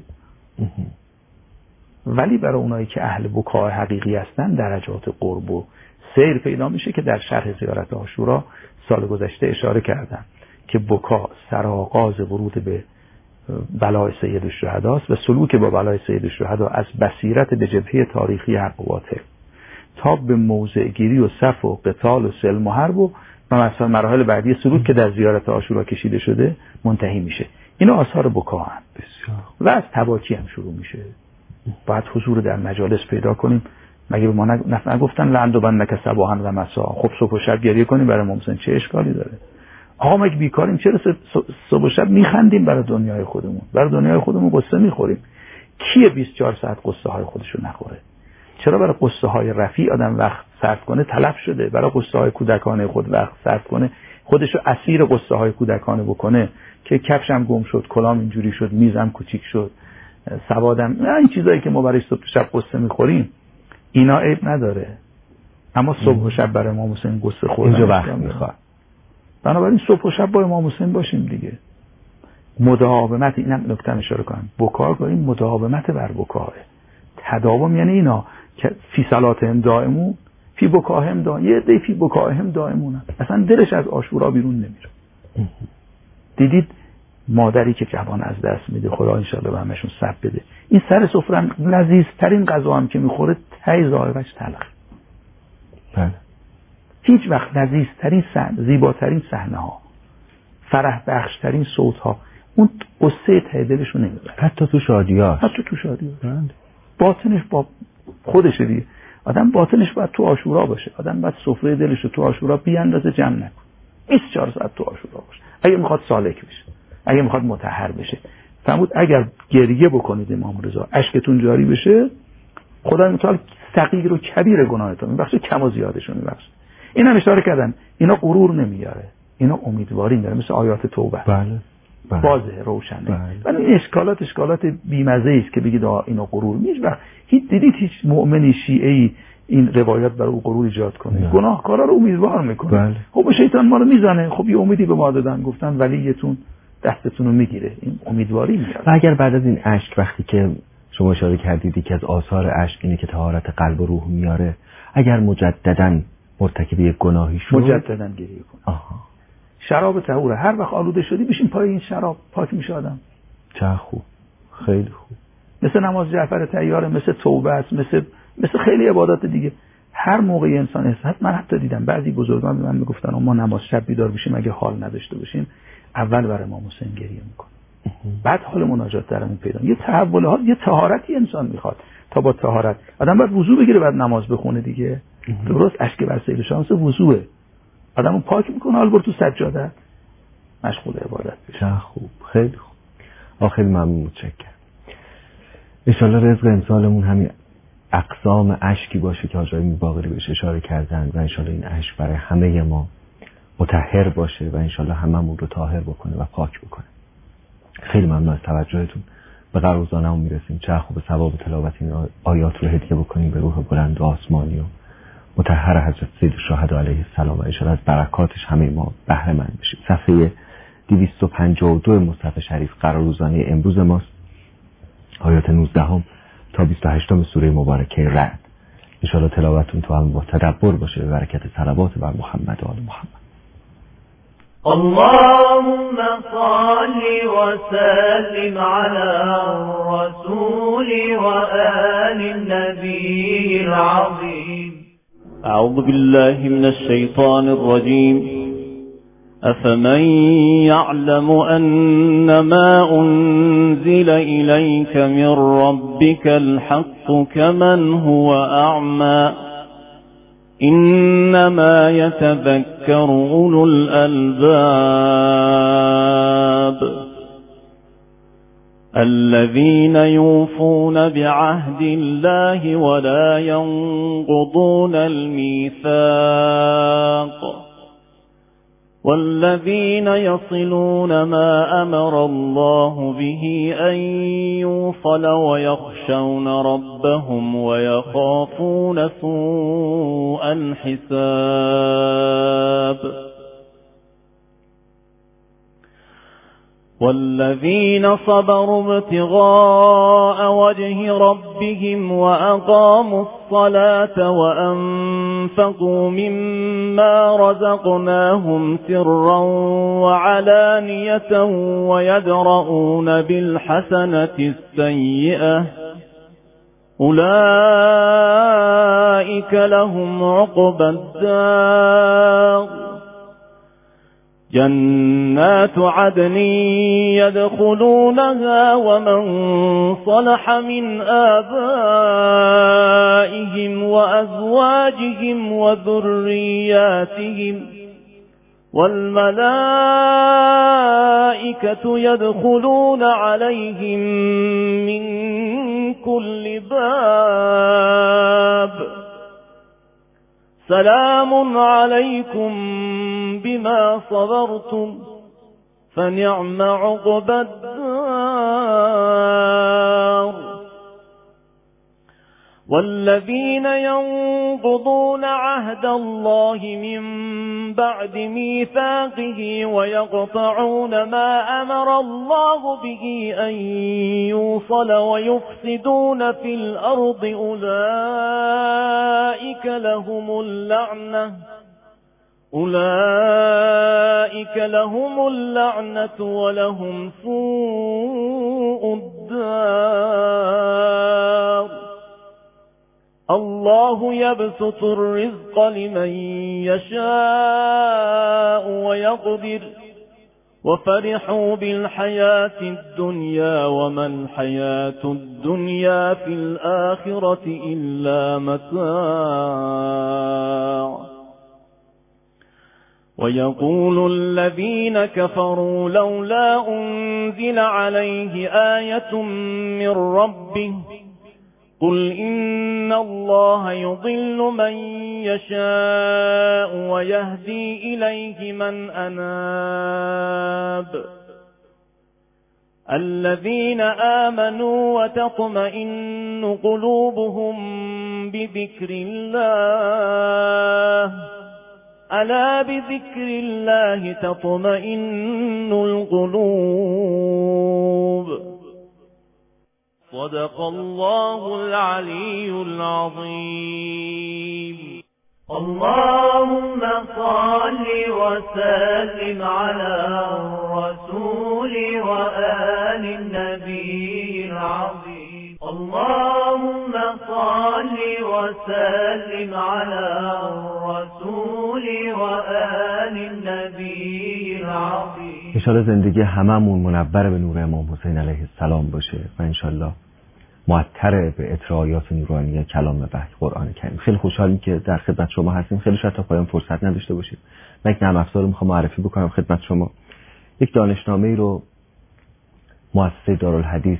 ولی برای اونایی که اهل بکا حقیقی هستن درجات قرب و سیر پیدا میشه که در شرح زیارت عاشورا سال گذشته اشاره کردم که بکا سرآغاز ورود به بلای سید الشهدا است و سلوک با بلای سید الشهدا از بصیرت به جبهه تاریخی حق و باطل تا به موضع گیری و صف و قتال و سلم و حرب و مثلا مراحل بعدی سلوک که در زیارت عاشورا کشیده شده منتهی میشه. اینا آثار بکا هم و از تباکی هم شروع میشه. باید حضور در مجالس پیدا کنیم. مگه به ما نگفتن لعندبنک صباحا و مساء؟ خب صبح و شب گریه کنیم برای ممسن، چه اشکالی داره؟ آقا ما بیکاریم چرا صبح و شب میخندیم برای دنیای خودمون؟ برای دنیای خودمون قصه میخوریم. کیه 24 ساعت قصه های خودشو نخوره؟ چرا برای قصه های رفیع آدم وقت صرف کنه؟ تلف شده. برای قصه های کودکانه خود وقت صرف کنه، خودشو اسیر قصه های کودکانه بکنه که کفشم گم شد، کلام اینجوری شد، میزم کوچیک شد، سوادم، این چیزایی که ما برای صبح و شب قصه میخوریم، اینا عیب نداره. اما صبح و شب برای امام حسین قصه خوردن اینجا وقت میخواد. بنابراین صبح و شب با امام حسین باشیم دیگه. مداومت، اینم نکته اشاره کنم، بکا این مداومت بر بکاه. تداوم یعنی اینا که فی صلاتهم دائمون فی بکاهم دائمون، یه عده فی بکاهم دائمون، اصلا دلش از عاشورا بیرون نمیره. دیدید مادری که جوان از دست میده، خدا ان شاءالله به همشون صبر بده، این سر سفره لذیذترین غذا هم که میخوره ته ذائقه‌اش تلخ. بله. هیچ وقت لذیذترین صحنه، زیباترین صحنه ها، فرح بخشترین صوت ها اون قصه ته دلشو نمیبره. حتی تو شادی‌ها. باطنش با خودش دیگه. آدم باطنش باید تو عاشورا باشه. آدم باید سفره دلش رو تو عاشورا بی اندازه جمع نکنه. 24 ساعت تو عاشورا باشه. اگه میخواد سالک بشه، اگه میخواد مطهر بشه. فرمود اگر گریه بکنید امام رضا، اشکتون جاری بشه، خدای متعال صغیر و کبیر گناهتون میبخشه، کم و زیادشون میبخشه. اینا اشاره کردن، اینا غرور نمیاره، اینا امیدواری میاره، مثل آیات توبه. بله. واضحه، روشنه. ولی این اشکالات بیمزه است که بگید اینا غرور نیست. دیدید هیچ مؤمنی شیعه‌ای این روایت برای او غرور ایجاد کنه؟ گناهکارا رو امیدوار میکنه. بله. خب شیطان ما رو میزنه، خب یه امیدی به ما دادن، گفتن ولیتون دستتون رو میگیره، این امیدواری میاره. و اگر بعد از این اشک، وقتی که شما اشاره کردید که از آثار اشک اینه که طهارت قلب و روح میاره، اگر مجدداً مرتکب یک گناهی شد، مجدداً گریه کن. شراب طهوره، هر وقت آلوده شدی بشین پای این شراب، پاک میشه آدم. چه خوب، خیلی خوب. مثل نماز جعفر طیاره، مثل توبه است، مثل خیلی عبادات دیگه. هر موقع انسان احساس، من حتی دیدم بعضی بزرگان به من میگفتن ما نماز شب بیدار بشیم اگه حال نداشته باشیم، اول برای امام حسین گریه میکنیم. بعد حال مناجات درمون پیدا. یه تحولات، یه طهارتی انسان میخواد تا با طهارت آدم باید وضو بگیره بعد نماز بخونه دیگه. درست اشک بر سیل شانس وضوئه. آدمو پاک میکنه حال برو تو سجاده مشغول عبادت بشه. چه خوب، خیلی خوب. خیلی ممنون، متشکرم. ان شاءالله رزق امسالمون همین اقسام اشکی باشه که حاج آقای باقری بهش اشاره کردن و ان شاءالله این اشک برای همه ما مطهر باشه و ان شاءالله هممون رو طاهر بکنه و پاک بکنه. خیلی ممنون از توجهتون. به قرارگزارمون میرسیم. چه خوب ثواب تلاوت این آیات رو هدیه بکنیم به روح بلند و آسمانی و مطهر حضرت سید الشهدا علیه السلام و ان شاءالله از برکاتش همه ما بهره مند بشیم. صفحه 252 مصحف شریف قرارگزاری امروز ماست. آیات 19 تا 28 سوره مبارکه رعد. ان شاءالله تلاوتتون تو هم با تدبر باشه به برکت صلوات بر محمد و آل محمد. اللهم صل وسلم على الرسول وآل النبي العظيم. أعوذ بالله من الشيطان الرجيم. أفمن يعلم أن ما أنزل إليك من ربك الحق كمن هو أعمى إنما يتذكر أولو الألباب الذين يوفون بعهد الله ولا ينقضون الميثاق والذين يصلون ما أمر الله به أن يوصل ويخشون ربهم ويخافون سوء الحساب والذين صبروا ابتغاء وجه ربهم وأقاموا الصلاة وأنفقوا مما رزقناهم سرا وعلانية ويدرؤون بالحسنة السيئة أولئك لهم عقبى الدار جنات عدن يدخلونها ومن صلح من آبائهم وأزواجهم وذرياتهم والملائكة يدخلون عليهم من كل باب سلام عليكم بما صبرتم فنعم عقبى الدار والذين ينقضون عهد الله من بعد ميثاقه ويقطعون ما أمر الله به أن يوصل ويفسدون في الأرض أولئك لهم اللعنة ولهم سوء الدار الله يبسط الرزق لمن يشاء ويقدر وفرحوا بالحياة الدنيا وما الحياة الدنيا في الآخرة إلا متاع ويقول الذين كفروا لولا أنزل عليه آية من ربه قل إن الله يضل من يشاء ويهدي إليه من أناب الذين آمنوا وتطمئن قلوبهم بذكر الله ألا بذكر الله تطمئن القلوب صدق الله العلي العظيم. اللهم صل وسلم على الرسول وآل النبي العظيم. اللهم صل وسلم على الرسول وآل النبي العظيم. انشالله زندگی هممون منور به نور امام حسین علیه السلام باشه و انشالله معطر به اطراعات نورانی کلام وحی قرآن کریم. خیلی خوشحالیم که در خدمت شما هستیم. خیلی شاید تا پایان فرصت نداشته باشید. من یک نرم افزار رو میخوام معرفی بکنم خدمت شما. یک دانشنامه‌ای رو مؤسسه دارالحدیث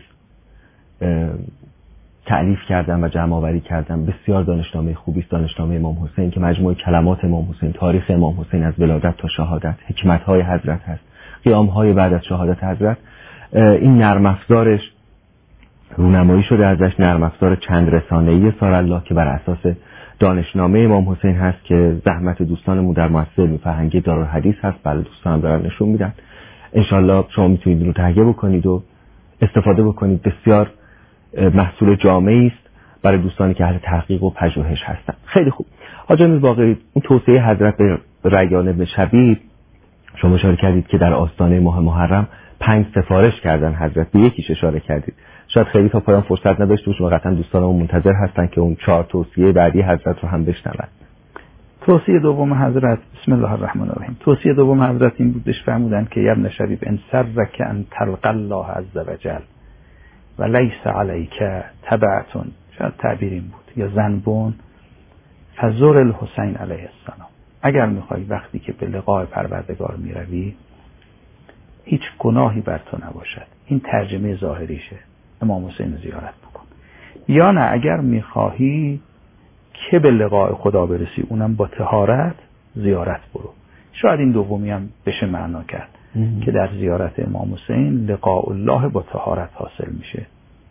تألیف کردم و جمع آوری کردم. بسیار دانشنامه خوبی است، دانشنامه امام حسین که مجموع کلمات امام حسین، تاریخ امام حسین از ولادت تا شهادت، حکمت‌های حضرت هست، قیام‌های بعد از شهادت حضرت. این نرم افزارش رونمایی شده ازش، نرم افزار چند رسانه‌ای سارالله که بر اساس دانشنامه امام حسین هست که زحمت دوستانمون در مؤسسه علمی فرهنگی دارالحدیث هست. بله دوستانم دارن نشون میدن. انشالله شما میتونید اینو تهیه بکنید و استفاده بکنید. بسیار محصول جامعی است برای دوستانی که اهل تحقیق و پژوهش هستن. خیلی خوب. حاج امیر باقری، اون توصیه حضرت به ریان بن شبیب شما اشاره کردید که در آستانه ماه محرم 5 سفارش کردن حضرت، به یکیش اشاره کردید. شاید خیلی تا پایان فرصت نداشته باشیم و قطعا دوستانمون منتظر هستن که اون 4 توصیه بعدی حضرت رو هم بشنون. توصیه دوم حضرت، بسم الله الرحمن الرحیم، توصیه دوم حضرت این بود، بهش فرمودن که ابن شبیب ان سرک ان تلقى الله عز وجل و لیس علیک تبعتون، شاید تعبیر این بود، یا ذنبون فزور الحسین علیه السلام. اگر میخوای وقتی که به لقاء پروردگار میروی هیچ گناهی بر تو نباشد، این ترجمه ظاهریشه، امام حسین زیارت بکن. یا نه اگر میخواهی که به لقاء خدا برسی اونم با طهارت، زیارت برو. شاید این دومی هم بشه معنا کرد که در زیارت امام حسین لقاء الله با طهارت حاصل میشه.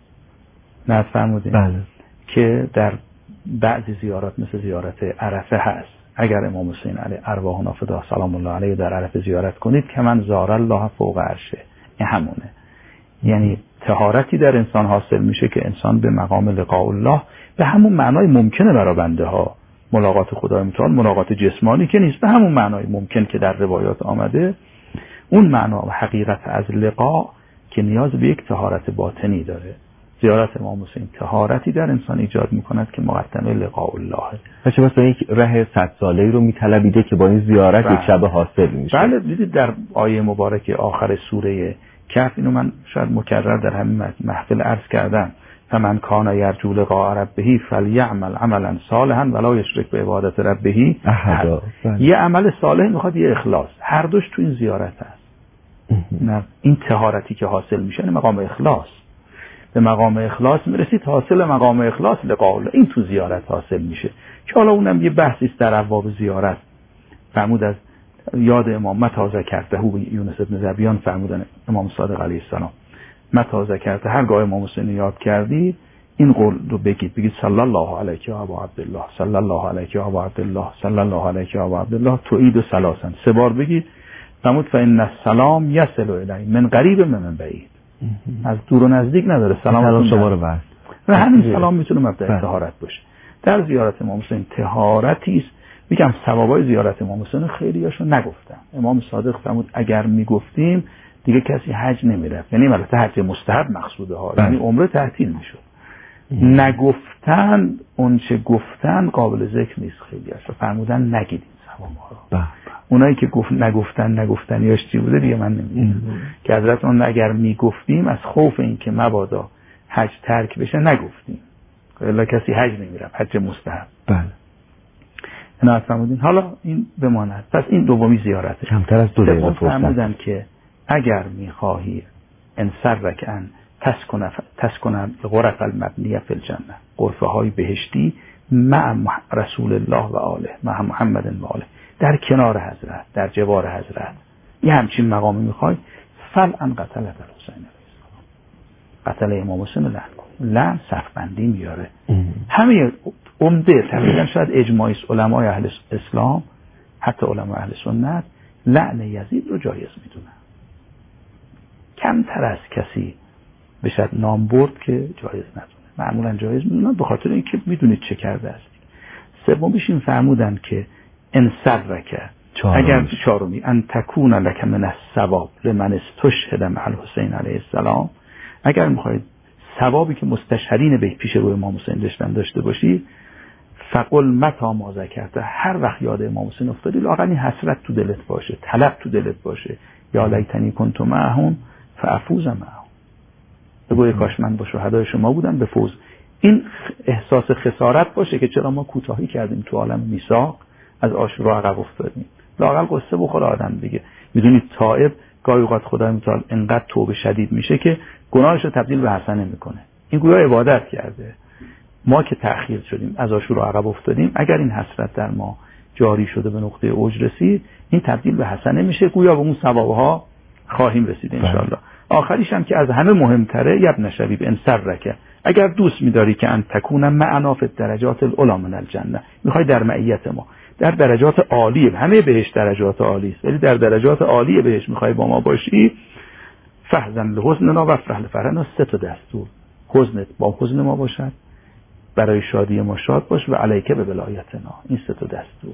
نه فرمودین؟ بله. که در بعضی زیارات مثل زیارت عرفه هست، اگر امام حسین علیه ارواحنا فدا سلام الله علیه در عرفه زیارت کنید که من زار الله فوق عرشه، این همونه. یعنی طهارتی در انسان حاصل میشه که انسان به مقام لقاء الله به همون معنای ممکنه برای بنده ها ملاقات خدای متعال، ملاقات جسمانی که نیست، به همون معنای ممکن که در روایات آمده، اون معنا و حقیقت از لقاء که نیاز به یک طهارت باطنی داره. زیارت امام حسین طهارتی در انسان ایجاد میکند که مقدمه لقاء الله. چه مثلا یک ره 100 ساله‌ای رو میطلبیده که با این زیارت یک شب حاصل میشه. بله دیدید در آیه مبارک آخر سوره کهف، اینو من شاید مکرر در همین محفل عرض کردم، فمن کان یرجو لقاء ربه فلیعمل عملا صالحا ولا یشرک بعبادت ربه احدا. یه عمل صالح میخواد، یه اخلاص، هر دوش تو این زیارت هست. نه این طهارتی که حاصل میشه این مقام اخلاص، به مقام اخلاص میرسید، حاصل مقام اخلاص لقاء الله، این تو زیارت حاصل میشه که حالا اونم یه بحثی است در ابواب زیارت. فرمود از یاد امام متی ذکرته یونس بن ذبیان، فرمودن امام صادق علیه السلام متی ذکرته، هرگاه امام حسین یاد کردی این قول رو بگید صلی الله علیک یا ابا عبدالله، صلی الله علیک یا ابا عبدالله، صلی الله علیک یا ابا عبدالله، تعید ثلاثا، 3 بار بگید. فرمود فإن السلام یصل الی من قریب من بعید، از دور و نزدیک نداره، سلام شما رو بس و همین سلام میتونه مبدأ طهارت باشه. در زیارت امام حسین طهارتی است. میگم ثوابای زیارت امام حسین خیلیاشو نگفتم. امام صادق فرمود اگر میگفتیم دیگه کسی حج نمیرفت، یعنی البته حج مستحب مقصوده ها، یعنی عمره تعطیل میشد. نگفتن اون چه گفتن قابل ذکر نیست. خیلیاشو فرمودن نگید این ثوابا رو. اونایی که نگفتنیاش چی بوده دیگه من نمیدونم، که حضرت اون اگر میگفتیم از خوف این که مبادا حج ترک بشه نگفتیم، الا کسی حج نمیرفت، حج مستحب. بله. نه فرمودین حالا این بماند. پس این دومی زیارته. کمتر از 2 دقیقه فرمودن که اگر میخواهی انصرک ان تسکن غرف المبنیه فی الجنه، غرفه های بهشتی مع رسول الله و آله، مع محمد و آله، در کنار حضرت، در جوار حضرت، یه همچین مقامی میخوای، فلعن قتل حسین علیه السلام، قتل امام حسین لعن کن. لعن صفبندی میاره. همه عمده تقریبا شاید اجماعی علمای اهل اسلام، حتی علمای اهل سنت، لعن یزید رو جایز میدونن. کمتر از کسی بشد نام برد که جایز ندونه، معمولا جایز میدونن، به خاطر اینکه میدونید چه کرده است. سومیش این فرمودن که انصرک، اگر چهارمی ان تکون لک من الثواب لمن استشهد مع الحسین علیه السلام، اگر میخواید ثوابی که مستشهدین به پیش روی امام حسین داشته باشی، فقل متا ما ذکرته، هر وقت یاد امام حسین افتادی لااقل این حسرت تو دلت باشه، طلب تو دلت باشه یا لیتنی کنت معهم فافوز معهم. بگو کاش من با شهدای شما بودم به فوز. این احساس خسارت باشه که چرا ما کوتاهی کردیم تو عالم میثاق، از عاشورا عقب افتادیم. لااقل قصه بخوره آدم دیگه. میدونید تائب گاهی اوقات خدای متعال انقدر توبه شدید میشه که گناهش رو تبدیل به حسنه میکنه. این گویا عبادت کرده. ما که تأخیر شدیم، از عاشورا عقب افتادیم، اگر این حسرت در ما جاری شده به نقطه اوج رسید، این تبدیل به حسنه میشه، گویا به اون ثوابها خواهیم رسید ان شاء الله. آخریش هم که از همه مهمتره، یبن شبیب ان سرک، اگر دوست می‌داری که ان تکون معنا فی الدرجات العلی من الجنه، میخوای در معیت ما در درجات عالی، همه بهش درجات عالی است، ولی در درجات عالی بهش میخوای با ما باشی، فحزن لحزننا و افرح لفرحنا. 3 تا دستور: حزنت با حزن ما باشد، برای شادی ما شاد باش، و علیک به ولایتنا. این 3 تا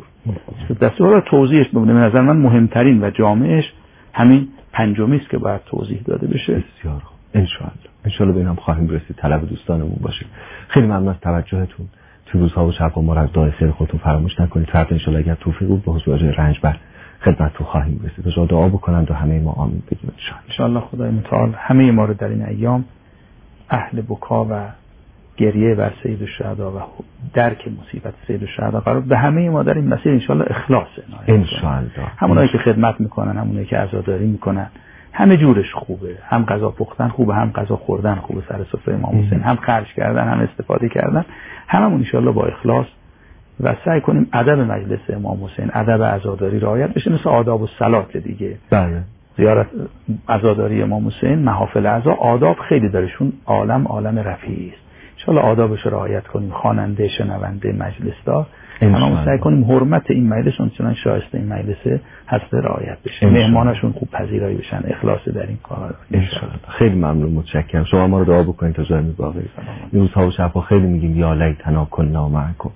دستور رو توضیحش ببینیم. به نظر من مهمترین و جامعش همین پنجمی است که باید توضیح داده بشه. بسیار خوب. ان شاء الله به اینم خواهیم رسید. طلب دوستانمون باشه. خیلی ممنون از توجهتون. تو روزها و شب‌ها ما را از دعای خیر خودتون فراموش نکنید. فردا ان شاء الله اگر توفیق بود به حضور رنجبر خدمتتون خواهیم رسید. تا دعا بکنند و همه ما آمین بگیم ان شاء الله. خدای متعال همه ما رو در این ایام اهل بکا و گریه بر سید الشهدا و درک مصیبت سید الشهدا قرار به همه ما در این مسیر ان شاء الله اخلاص ان شاء الله. همونایی که خدمت میکنن، همونایی که عزاداری میکنن، همه جورش خوبه. هم غذا پختن خوبه، هم غذا خوردن خوبه سر سفره امام حسین، هم خرج کردن، هم استفاده کردن. هممون ان شاء الله با اخلاص و سعی کنیم ادب مجلس امام حسین، ادب عزاداری رعایت بشه، مثل آداب و صلات دیگه. بله. زیارت عزاداری امام حسین، محافل عزا، آداب خیلی دارشون، عالم رفیعی است. ان شاء الله آدابش رعایت کنیم. خواننده، شنونده، مجلس دار، هممون سعی کنیم حرمت این مجلس اونچنان شایسته این مجلسه هست رعایت بشه، مهماناشون خوب پذیرایی بشن، اخلاص در این کار ان شاء الله. خیلی ممنون، متشکرم. شما ما رو دعا بکنید تا جای باقی. این روزها و شب‌ها خیلی میگیم یا لیتنا کنا معکم.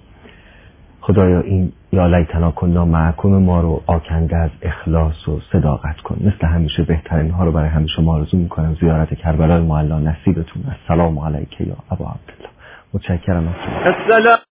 خدایا این یا لیتنا کنا معکم ما رو آکنده از اخلاص و صداقت کن. مثل همیشه بهترین ها رو برای همه شما آرزو میکنم. زیارت کربلای معلا نصیبتون. السلام علیک یا ابا عبدالله. متشکرم از شما.